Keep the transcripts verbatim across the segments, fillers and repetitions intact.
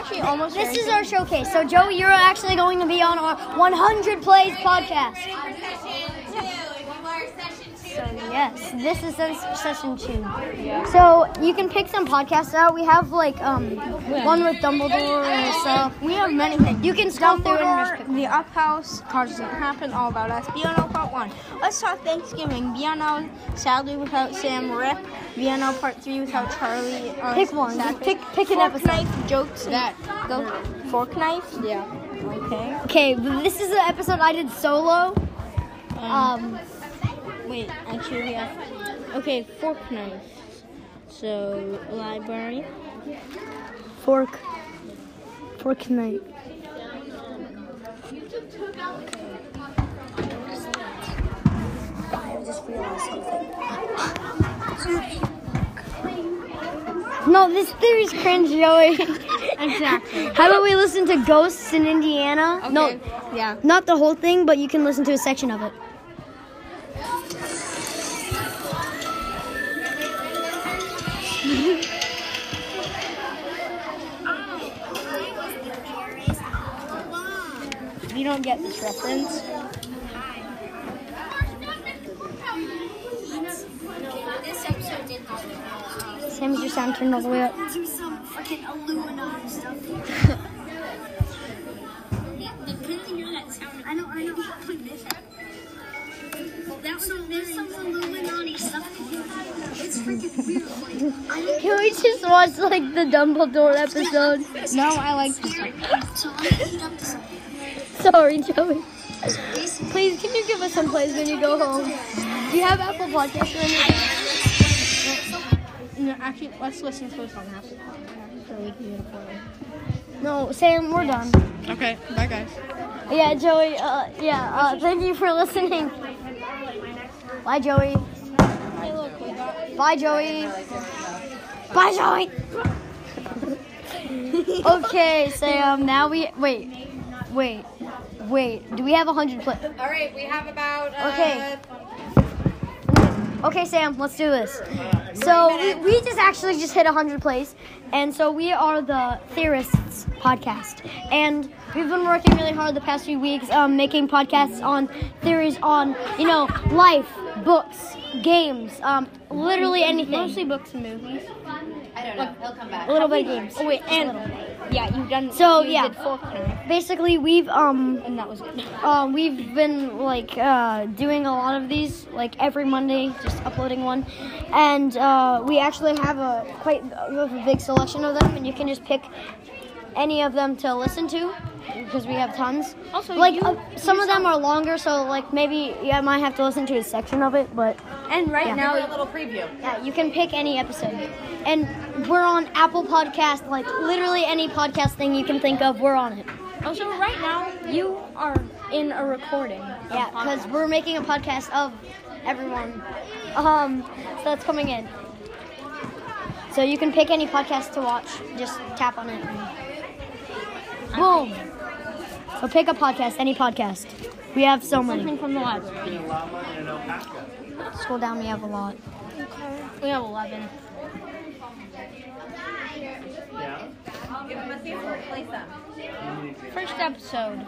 actually almost. This is our showcase. So, Joey, you're actually going to be on our one hundred Plays podcast. So, yes, this is ses- session two. Yeah. So, you can pick some podcasts out. We have, like, um, one with Dumbledore and stuff. We have many things. You can scroll through and just pick Dumbledore, The Up House, Cars Doesn't Happen, All About Us, B N O Part one. Let's talk Thanksgiving. B N O, Sadly Without Sam, Rip. B N O Part three Without Charlie. Uh, Pick one. Sad Just pick, pick an Fork episode. Knife, Jokes, that. Go. Fork Knife? Yeah. Okay. Okay, but this is the episode I did solo. Um, Wait, actually we have... Okay, Fork Knife. So, library. fork. Fork night. I just realized something. No, this theory's cringe, Joey. Exactly. How about we listen to Ghosts in Indiana? Okay. No, Yeah. not the whole thing, but you can listen to a section of it. You don't get this reference. This episode did not Sam, is your sound turned all the way up? do some fucking Illuminati stuff. Did Kenzie hear that sound? I know, I know. That's some, there's some Illuminati stuff. It's freaking weird. Like, I don't Can we just watch like the Dumbledore episode? No, I like this. So I'm gonna heat up this. Sorry, Joey. Please, can you give us some plays when you go home? Do you have Apple Podcasts or anything? No, actually, let's listen to this on Apple so we can get a play. No, Sam, we're done. Okay, bye guys. Yeah, Joey. Uh, yeah. Uh, thank you for listening. Bye, Joey. Hey, look, we got. Bye, Joey. Bye, Joey. Okay, Sam. Now we wait, wait, wait. Do we have a hundred play? All right, we have about. Uh, Okay. Okay, Sam. Let's do this. So we, we just actually just hit one hundred plays, and so we are the Theorists podcast, and we've been working really hard the past few weeks, um, making podcasts on theories on, you know, life, books, games, um, literally anything. Mostly books and movies. I don't know. He'll come back. A little bit of games. Oh wait, Just a and little. yeah, you've done. So, you yeah. did Fork Knife, Basically, we've um and that was good. um we've been like uh, doing a lot of these like every Monday, just uploading one, and uh, we actually have a quite we have a big selection of them, and you can just pick any of them to listen to because we have tons. Also, like you- uh, some of them are longer, so like maybe you yeah, might have to listen to a section of it, but And right Yeah. Now now, a little preview. yeah, you can pick any episode. And we're on Apple Podcast, like literally any podcast thing you can think of, we're on it. also right now, you are in a recording. of Yeah, because podcast. we're making a podcast of everyone. Um, so that's coming in. So you can pick any podcast to watch. Just tap on it. Boom. So pick a podcast, any podcast. We have so many. something from the library. Scroll down, we have a lot. We have eleven. Give them a sample. Place them. First episode.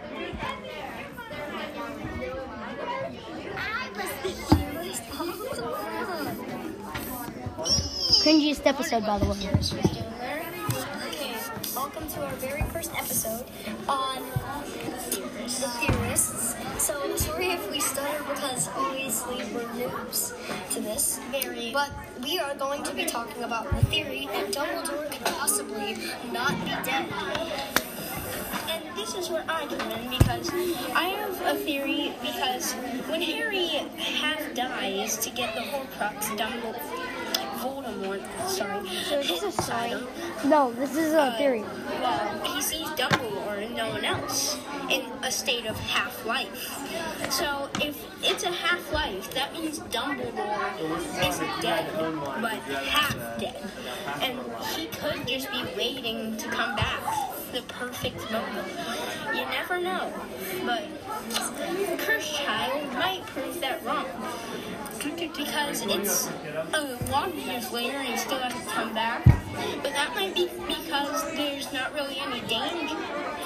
I was the theorist all along. Cringiest episode, by the way. Okay, welcome to our very first episode on the theorists. So sorry if we stutter because obviously we're noobs to this. Very. But we are going to be talking about the theory that Dumbledore could possibly not be dead. And this is where I come in because I have a theory because when Harry half dies to get the Horcrux, Dumbledore, Voldemort, sorry, So is this a inside story? him, No, this is a theory. well, he sees Dumbledore and no one else in a state of half-life. So if it's a half-life, that means Dumbledore isn't dead, but half dead. And he could just be waiting to come back. The perfect moment. You never know. But Cursed Child might prove that wrong. Because it's a lot of years later and he still hasn't come back. but that might be because there's not really any danger.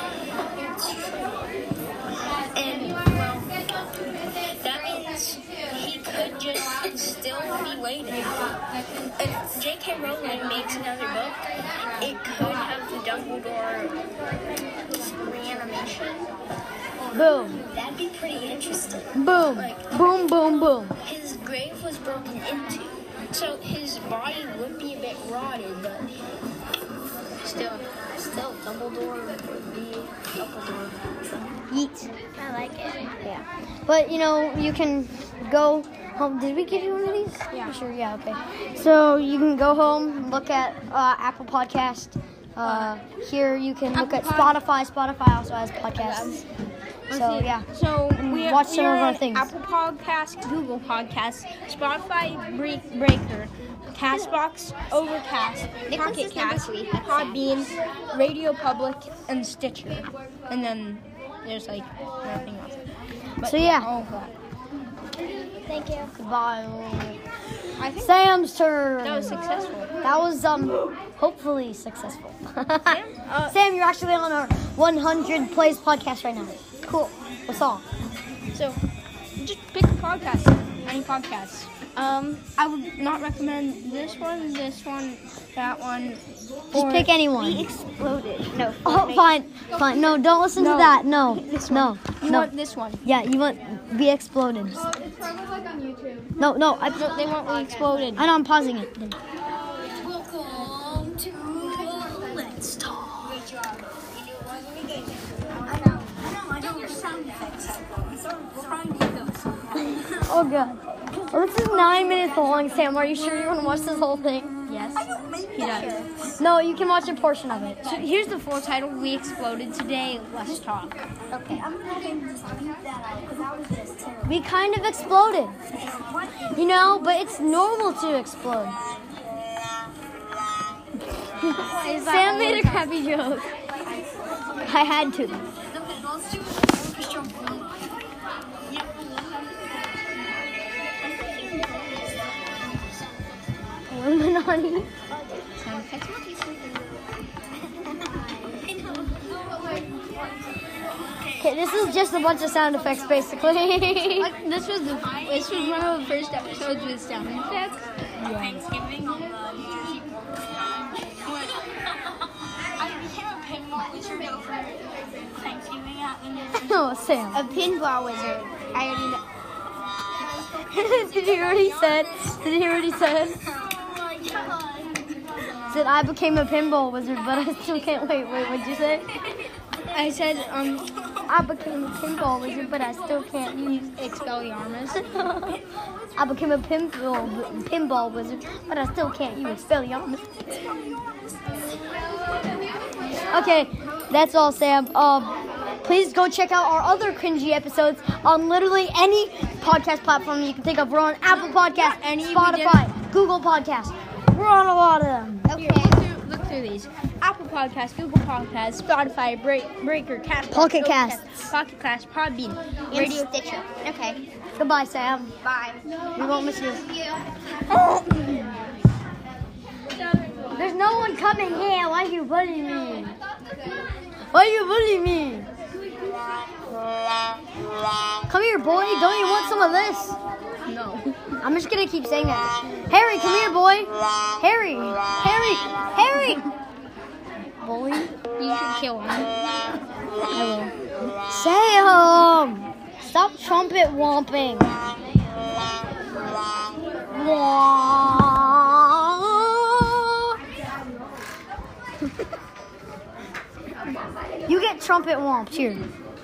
And, well, that means he could just still be waiting. If J K Rowling makes another book, it could have the Dumbledore reanimation. Boom. That'd be pretty interesting. Boom. Like, Boom, boom, boom. his grave was broken into, so his body would be a bit rotted, but still, still Dumbledore would be Dumbledore. Yeet. I like it. Yeah. But, you know, you can go home. Did we give you one of these? Yeah. Sure, yeah, okay. So you can go home, look at uh, Apple Podcast. Uh, here you can look at Apple Pod- Spotify. Spotify also has podcasts. So, yeah. So we watch we some are of our on things. Apple Podcasts, Google Podcasts, Spotify, Bre- Breaker, Castbox, Overcast, Pocket Cast, Podbean, Radio Public, and Stitcher. And then there's like nothing else. But So, yeah. all of that. Thank you. Goodbye. I think Sam's turn. that was successful. That was, um, hopefully successful. Uh, Sam, you're actually on our one hundred plays podcast right now. Cool. What's all? So, just pick a podcast, any podcast. Um, I would not recommend this one, this one, that one. Just pick anyone. We Exploded. No. Oh, fine, fine. No, don't listen No. to that. No, This no, one. You no. want this one? Yeah, you want Be Exploded. It's probably like on YouTube. No, no. I, No, they want We Exploded. I know. I'm pausing it. Welcome to Let's Talk. Great job. Oh god. Well, this is nine minutes long, Sam. Are you sure you want to watch this whole thing? Yes. He does. No, you can watch a portion of it. So here's the full title. We Exploded today. Let's talk. Okay. We kind of exploded. You know, but it's normal to explode. Sam made a crappy joke. I had to. Illuminati. Okay, this is just a bunch of sound effects, basically. Like, this was the this was one of the first episodes with sound effects. Thanksgiving on the New Jersey when I became a pinball wizard over Thanksgiving at the New Jersey. Oh, Sam. A pinball wizard. I already know. Did he already said? Did he already said? Oh my god. Said I became a pinball wizard, but I still can't wait. Wait, what'd you say? I said um I became a pinball wizard, but I still can't use. Expelliarmus. I became a pinball pinball wizard, but I still can't use Expelliarmus. Okay, that's all, Sam. Um, please go check out our other cringy episodes on literally any podcast platform you can think of. We're on Apple Podcasts, Any we Spotify, Google Podcasts. We're on a lot of them. Here, look through, look through these. Apple Podcasts, Google Podcasts, Spotify, Break, Breaker, Castbox, Pocket Overcast, Casts. Pocket Cast, Podbean, Radio Stitcher. Okay. Goodbye, Sam. Bye. We won't miss you. There's no one coming here. Why are you bullying me? Why are you bullying me? Come here, boy. Don't you want some of this? No. I'm just gonna keep saying that. Harry, come here, boy. Harry, Harry, Harry. Bully. You should kill him. I will. Sam, stop trumpet womping. You get trumpet womped here.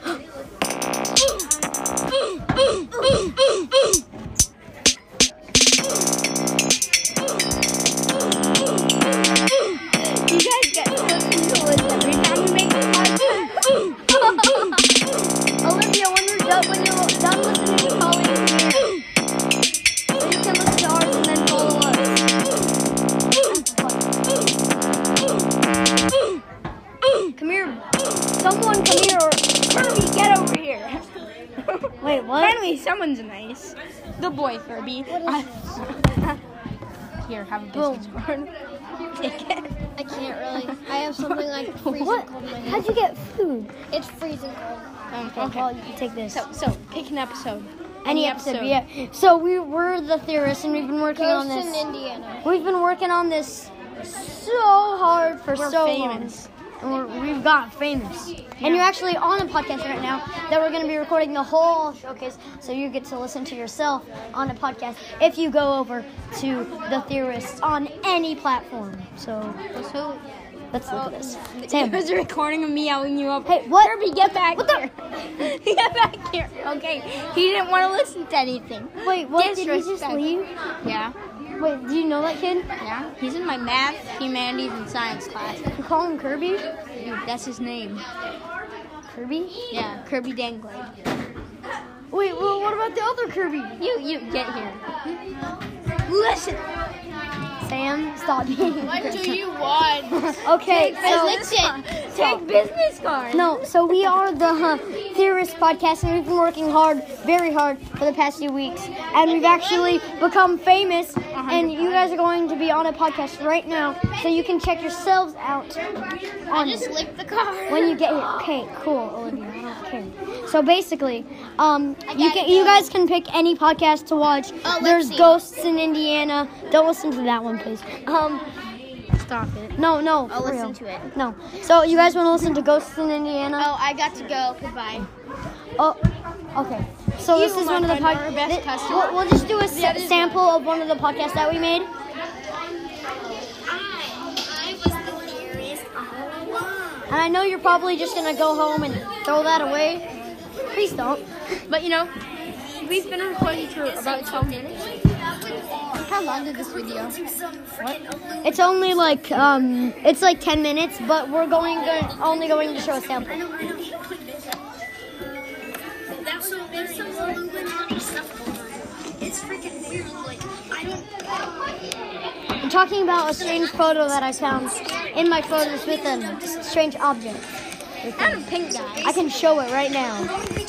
You guys get so influenced every time we make this podcast. Olivia, when you're done, when you're done listening to Colleen here, then you can listen to ours and then follow us. Come here. Someone come here. Or... Furby, get over here. Wait, what? Finally, someone's nice. The boy Furby. Here, have a Boom. biscuit spoon. Take it. I can't really. I have something like freezing What? cold in my How'd hand. you get food? It's freezing cold. Um, Okay, well, you can take this. So, so pick an episode. Any episode, yeah. So we were the theorists, and we've been working on Ghosts this. in Indiana. We've been working on this so hard for We're so famous. long. And we're, we've got famous. And you're actually on a podcast right now that we're going to be recording the whole showcase, so you get to listen to yourself on a podcast if you go over to the theorists on any platform. So, So, let's look at this. Sam, Sam, there's a recording of me yelling you up. hey, what? Kirby, get back What the- here. Get back here. Okay. He didn't want to listen to anything. Wait, what? Did he just Disrespect. leave? Yeah. Wait, do you know that kid? Yeah. He's in my math, humanities, and science class. You call him Kirby? Dude, that's his name. Kirby? Yeah, Kirby Danglade. Wait, well, what about the other Kirby? You, you get here. Listen. Sam, stop being What do you want? Okay, so Listen. Take business card. no, so we are the uh, Theorist Podcast, and we've been working hard, very hard, for the past few weeks, and we've actually become famous. And you guys are going to be on a podcast right now, so you can check yourselves out on Just lick the car. when you get here. Okay, cool, Olivia. I don't care. So basically, um, you gotta can you go. guys can pick any podcast to watch. Oh, let's There's see. Ghosts in Indiana. Don't listen to that one, please. Um, Stop it. no, no. I'll for listen real. to it. No. So you guys want to listen to Ghosts in Indiana? Oh, I got to go. Goodbye. Oh, okay. So this You, is my one of the friend, are our podcasts. best customer. We'll, we'll just do a sa- sample of one of the podcasts that we made. I was the theorist all along. And I know you're probably just gonna go home and throw that away. Please don't. But you know, we've been recording for about twelve minutes. How long did this video? It's only like um, it's like ten minutes, but we're going to, only going to show a sample. That's so there's some Illuminati stuff going on. It's freaking weird. Like I don't. I'm talking about a strange photo that I found in my photos with a strange object. I'm a pink guy. I can show it right now.